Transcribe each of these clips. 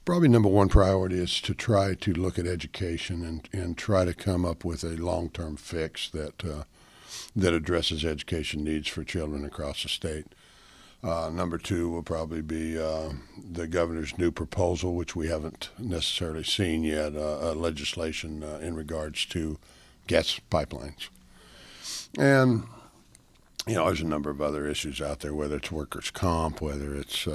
Probably number one priority is to try to look at education and try to come up with a long-term fix that addresses education needs for children across the state. Number two will probably be the governor's new proposal, which we haven't necessarily seen yet, legislation in regards to gas pipelines. And, there's a number of other issues out there, whether it's workers' comp, whether it's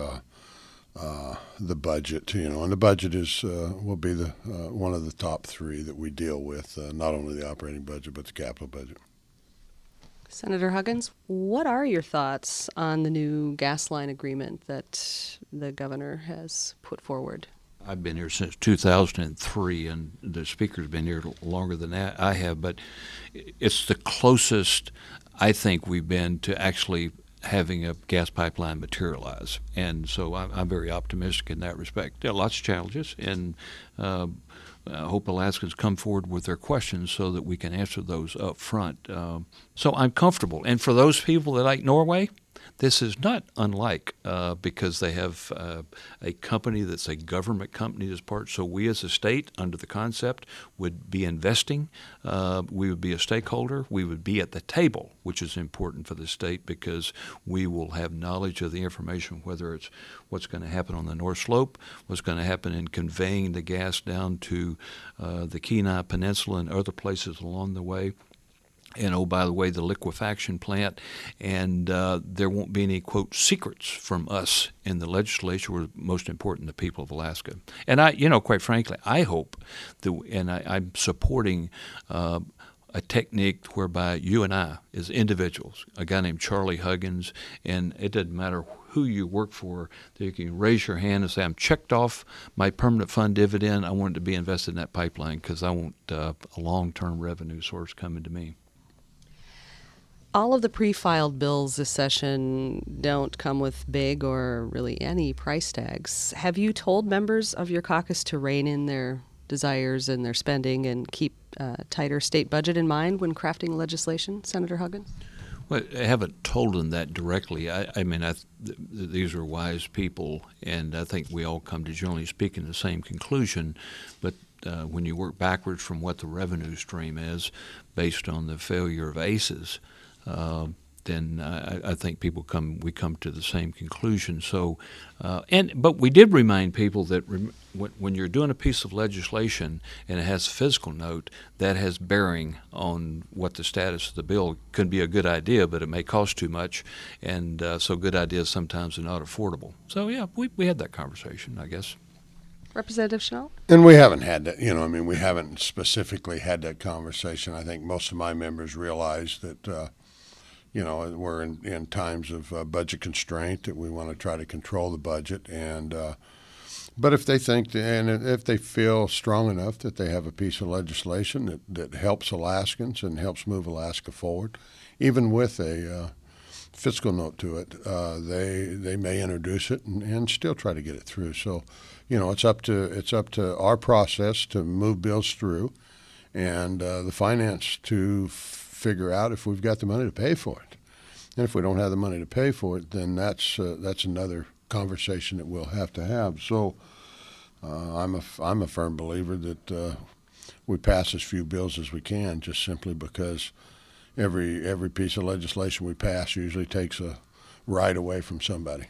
the budget, and the budget will be the one of the top three that we deal with, not only the operating budget, but the capital budget. Senator Huggins, what are your thoughts on the new gas line agreement that the governor has put forward? I've been here since 2003, and the speaker's been here longer than I have, but it's the closest I think we've been to actually having a gas pipeline materialize. And so I'm very optimistic in that respect. There are lots of challenges, and I hope Alaskans come forward with their questions so that we can answer those up front. So I'm comfortable. And for those people that like Norway, this is not unlike because they have a company that's a government company as part. So we as a state, under the concept, would be investing. We would be a stakeholder. We would be at the table, which is important for the state because we will have knowledge of the information, whether it's what's going to happen on the North Slope, what's going to happen in conveying the gas down to the Kenai Peninsula and other places along the way. And, oh, by the way, the liquefaction plant, and there won't be any, quote, secrets from us in the legislature. We're most important to the people of Alaska. And quite frankly, I hope that, and I'm supporting a technique whereby you and I, as individuals, a guy named Charlie Huggins, and it doesn't matter who you work for, that you can raise your hand and say, I'm checked off my permanent fund dividend. I want it to be invested in that pipeline because I want a long-term revenue source coming to me. All of the pre-filed bills this session don't come with big or really any price tags. Have you told members of your caucus to rein in their desires and their spending and keep a tighter state budget in mind when crafting legislation, Senator Huggins? Well, I haven't told them that directly. These are wise people, and I think we all come to, generally speaking, the same conclusion. But when you work backwards from what the revenue stream is based on the failure of ACES, then I think we come to the same conclusion. So, but we did remind people that when you're doing a piece of legislation and it has a fiscal note, that has bearing on what the status of the bill could be a good idea, but it may cost too much, and so good ideas sometimes are not affordable. So yeah, we had that conversation, I guess. Representative Schnall? And we haven't had that, we haven't specifically had that conversation. I think most of my members realize that we're in times of budget constraint, that we want to try to control the budget. And but if they think and if they feel strong enough that they have a piece of legislation that helps Alaskans and helps move Alaska forward, even with a fiscal note to it, they may introduce it and still try to get it through. So, it's up to our process to move bills through, and the finance to figure out if we've got the money to pay for it. And if we don't have the money to pay for it, then that's another conversation that we'll have to have. So I'm a firm believer that we pass as few bills as we can, just simply because every piece of legislation we pass usually takes a right away from somebody.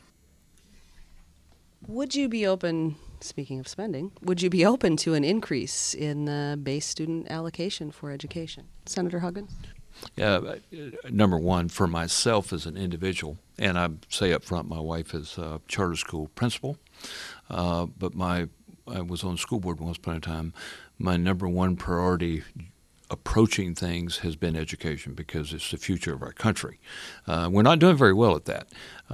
Would you be open, speaking of spending, would you be open to an increase in the base student allocation for education? Senator Huggins? Number one, for myself as an individual, and I say up front, my wife is a charter school principal, but I was on the school board once upon a time. My number one priority approaching things has been education because it's the future of our country. We're not doing very well at that.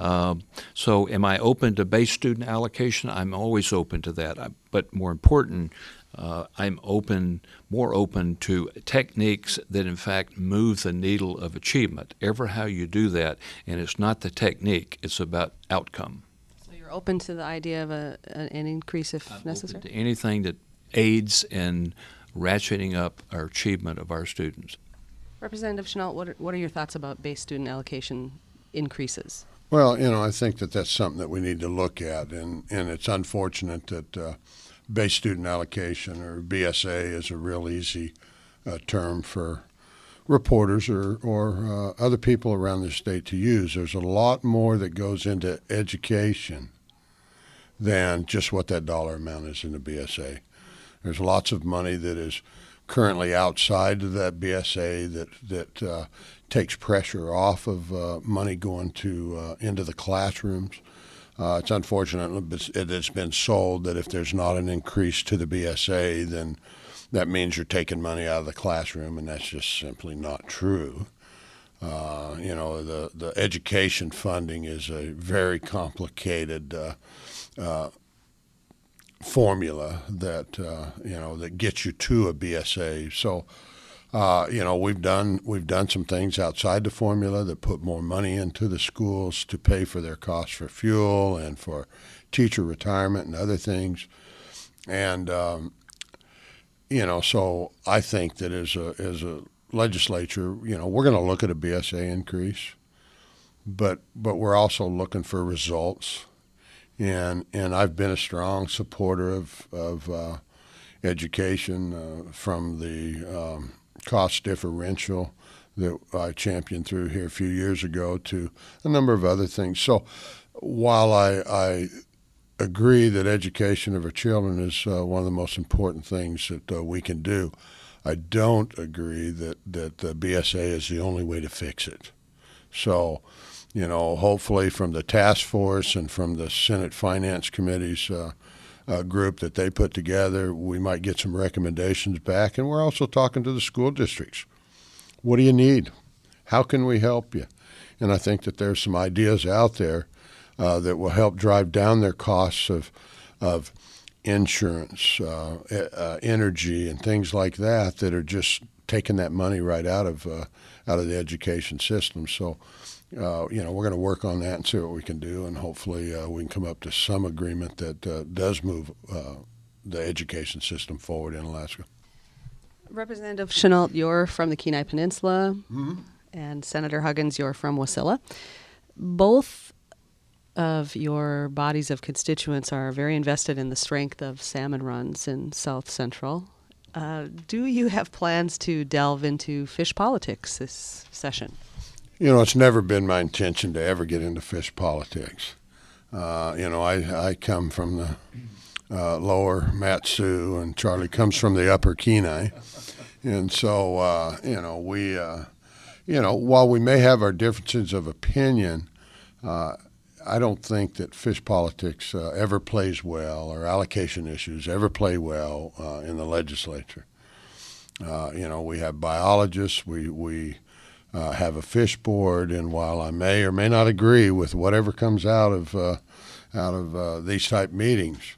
So am I open to base student allocation? I'm always open to that. But more important, I'm more open to techniques that in fact move the needle of achievement. Ever how you do that, and it's not the technique, it's about outcome. So you're open to the idea of an increase if necessary? Open to anything that aids in ratcheting up our achievement of our students. Representative Schnall, what are your thoughts about base student allocation increases? Well, I think that that's something that we need to look at, and it's unfortunate that base student allocation, or BSA, is a real easy term for reporters or other people around the state to use. There's a lot more that goes into education than just what that dollar amount is in the BSA. There's lots of money that is currently outside of that BSA that takes pressure off of money going to into the classrooms. It's unfortunate that it's been sold that if there's not an increase to the BSA, then that means you're taking money out of the classroom, and that's just simply not true. The education funding is a very complicated formula that that gets you to a BSA. So we've done some things outside the formula that put more money into the schools to pay for their costs for fuel and for teacher retirement and other things. And so I think that as a legislature, we're going to look at a BSA increase, but we're also looking for results. And I've been a strong supporter of education from the cost differential that I championed through here a few years ago to a number of other things. So while I agree that education of our children is one of the most important things that we can do, I don't agree that the BSA is the only way to fix it. So, hopefully from the task force and from the Senate Finance Committee's group that they put together, we might get some recommendations back. And we're also talking to the school districts. What do you need? How can we help you? And I think that there's some ideas out there that will help drive down their costs of insurance, energy, and things like that are just taking that money right out of the education system. So, we're going to work on that and see what we can do, and hopefully we can come up to some agreement that does move the education system forward in Alaska. Representative Chenault, you're from the Kenai Peninsula, Mm-hmm. and Senator Huggins, you're from Wasilla. Both of your bodies of constituents are very invested in the strength of salmon runs in South Central. Do you have plans to delve into fish politics this session? It's never been my intention to ever get into fish politics. I come from the lower Mat-Su, and Charlie comes from the upper Kenai. And so, while we may have our differences of opinion, I don't think that fish politics ever plays well, or allocation issues ever play well in the legislature. We have biologists, we have a fish board, and while I may or may not agree with whatever comes out of these type meetings,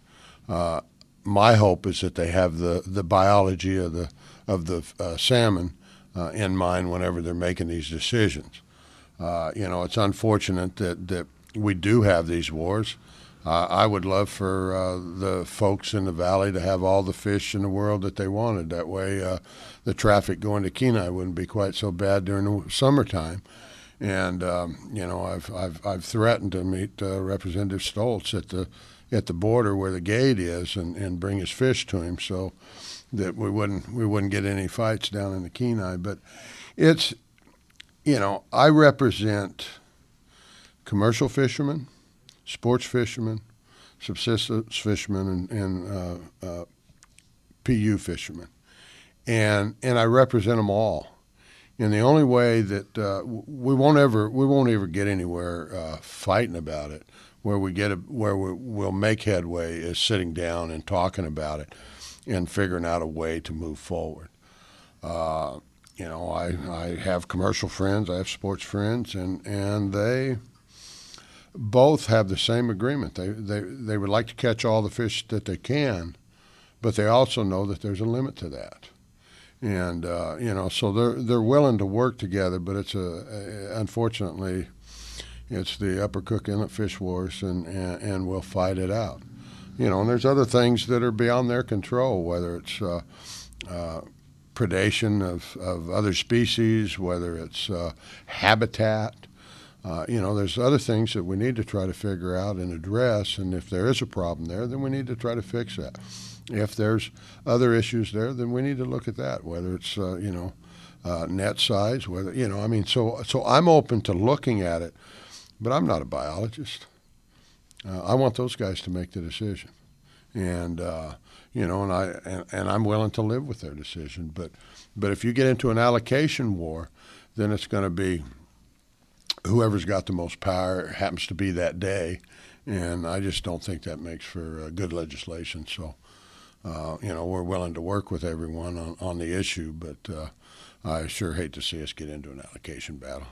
my hope is that they have the biology of the salmon in mind whenever they're making these decisions. It's unfortunate that we do have these wars. I would love for the folks in the valley to have all the fish in the world that they wanted. That way, the traffic going to Kenai wouldn't be quite so bad during the summertime. And I've threatened to meet Representative Stoltz at the border where the gate is and bring his fish to him so that we wouldn't get any fights down in the Kenai. But it's I represent commercial fishermen, sports fishermen, subsistence fishermen, and PU fishermen, and I represent them all. And the only way that we won't ever get anywhere fighting about it, where we'll make headway, is sitting down and talking about it and figuring out a way to move forward. I have commercial friends, I have sports friends, and they both have the same agreement. They would like to catch all the fish that they can, but they also know that there's a limit to that. And so they're willing to work together, but it's unfortunately it's the Upper Cook Inlet Fish Wars, and we'll fight it out. And there's other things that are beyond their control, whether it's predation of other species, whether it's habitat. There's other things that we need to try to figure out and address, and if there is a problem there, then we need to try to fix that. If there's other issues there, then we need to look at that, whether it's, net size, whether, so I'm open to looking at it, but I'm not a biologist. I want those guys to make the decision. And, and I'm willing to live with their decision. But if you get into an allocation war, then it's going to be whoever's got the most power happens to be that day, and I just don't think that makes for good legislation. So, we're willing to work with everyone on the issue, but I sure hate to see us get into an allocation battle.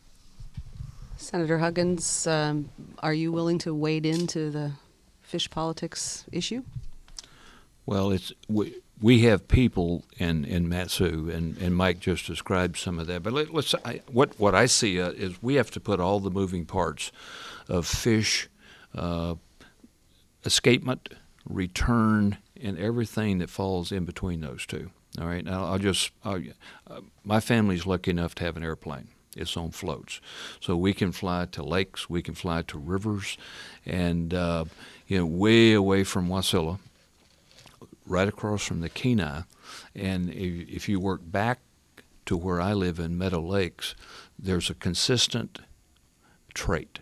Senator Huggins, are you willing to wade into the fish politics issue? Well, we have people in Mat-Su, and Mike just described some of that. But what I see is we have to put all the moving parts of fish escapement, return, and everything that falls in between those two. All right. Now my family's lucky enough to have an airplane. It's on floats, so we can fly to lakes, we can fly to rivers, and way away from Wasilla, right across from the Kenai. And if you work back to where I live in Meadow Lakes, there's a consistent trait.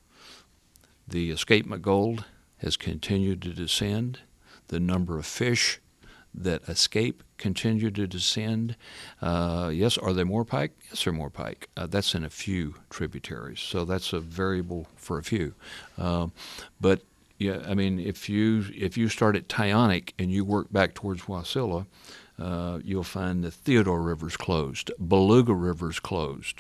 The escapement gold has continued to descend. The number of fish that escape continue to descend. Yes, are there more pike? Yes, there are more pike. That's in a few tributaries, so that's a variable for a few. But yeah, I mean, if you start at Tyonek and you work back towards Wasilla, you'll find the Theodore River's closed, Beluga River's closed,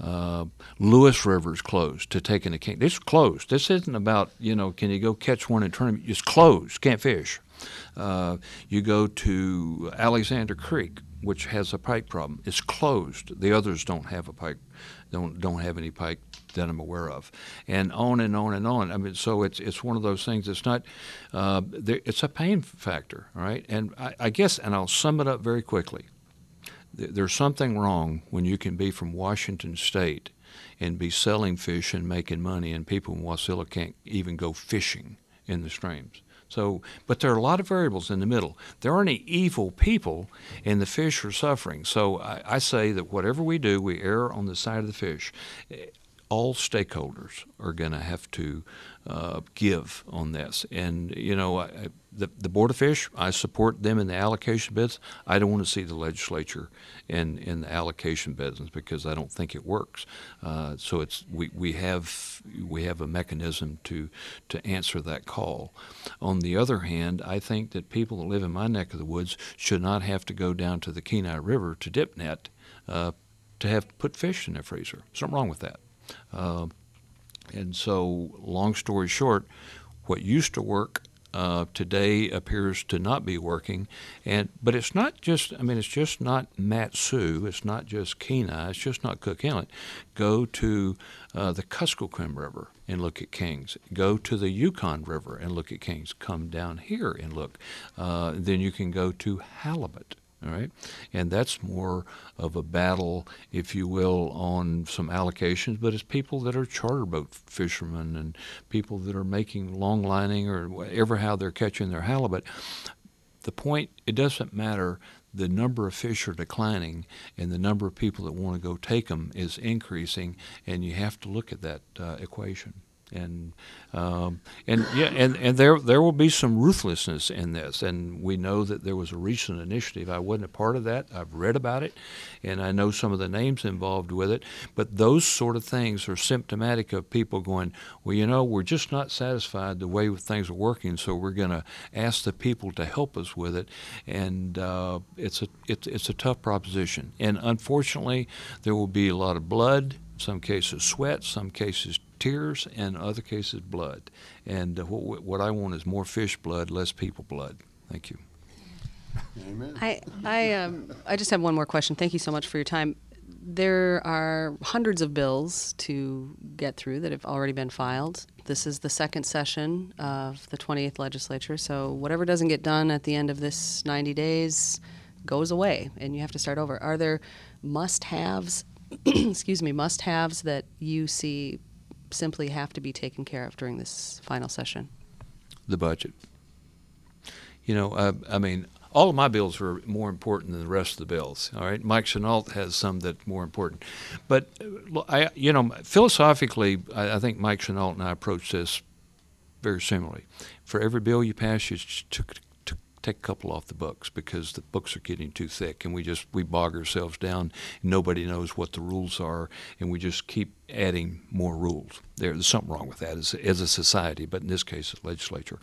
Lewis River's closed to take in a king. It's closed. This isn't about, can you go catch one in a tournament? It's closed. Can't fish. You go to Alexander Creek, which has a pike problem. It's closed. The others don't have a pike, don't have any pike that I'm aware of, and on and on and on. I mean, so it's one of those things. It's not. It's a pain factor, right? And I guess, and I'll sum it up very quickly. There's something wrong when you can be from Washington State and be selling fish and making money, and people in Wasilla can't even go fishing in the streams. So, but there are a lot of variables in the middle. There aren't any evil people, and the fish are suffering. So I say that whatever we do, we err on the side of the fish. All stakeholders are going to have to give on this. And, the Board of Fish, I support them in the allocation bids. I don't want to see the legislature in the allocation business because I don't think it works. So we have a mechanism to answer that call. On the other hand, I think that people that live in my neck of the woods should not have to go down to the Kenai River to dip net to have put fish in their freezer. Something wrong with that. And so, long story short, what used to work today appears to not be working. But it's not just, it's just not Mat-Su, it's not just Kenai, it's just not Cook Inlet. Go to the Kuskokwim River and look at kings. Go to the Yukon River and look at kings. Come down here and look. Then you can go to halibut. All right, and that's more of a battle, if you will, on some allocations, but it's people that are charter boat fishermen and people that are making long lining or whatever, how they're catching their halibut. The point, it doesn't matter. The number of fish are declining, and the number of people that want to go take them is increasing, and you have to look at that equation. And there will be some ruthlessness in this, and we know that there was a recent initiative. I wasn't a part of that. I've read about it, and I know some of the names involved with it. But those sort of things are symptomatic of people going, well, we're just not satisfied the way things are working, so we're going to ask the people to help us with it. And it's a tough proposition. And unfortunately, there will be a lot of blood. Some cases sweat. Some cases tears, and other cases blood. And what I want is more fish blood, less people blood. Thank you. Amen. I just have one more question. Thank you so much for your time. There are hundreds of bills to get through that have already been filed. This is the second session of the 28th legislature, so whatever doesn't get done at the end of this 90 days goes away, and you have to start over. Are there must-haves excuse me, must-haves that you see simply have to be taken care of during this final session? The budget. You know, I mean, all of my bills are more important than the rest of the bills. All right, Mike Chenault has some that's more important, but philosophically, I think Mike Chenault and I approach this very similarly. For every bill you pass, you take a couple off the books because the books are getting too thick, and we bog ourselves down. And nobody knows what the rules are, and we just keep adding more rules. There's something wrong with that as a society, but in this case, the legislature.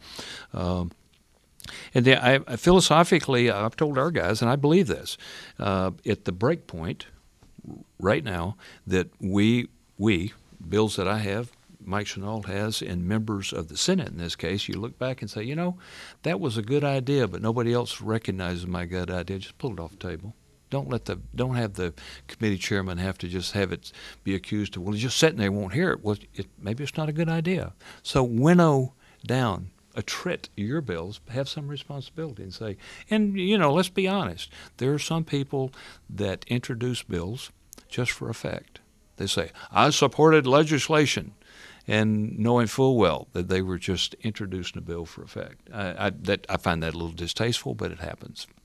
And then philosophically, I've told our guys, and I believe this, at the break point right now, that we bills that I have, Mike Chenault has, and members of the Senate in this case, you look back and say, you know, that was a good idea, but nobody else recognizes my good idea. Just pull it off the table. Don't have the committee chairman have to just have it be accused of, well, he's just sitting there, won't hear it. Well, maybe it's not a good idea. So winnow down. Attrit your bills, have some responsibility and say, and let's be honest, there are some people that introduce bills just for effect. They say, I supported legislation, and knowing full well that they were just introducing a bill for effect. I find that a little distasteful, but it happens.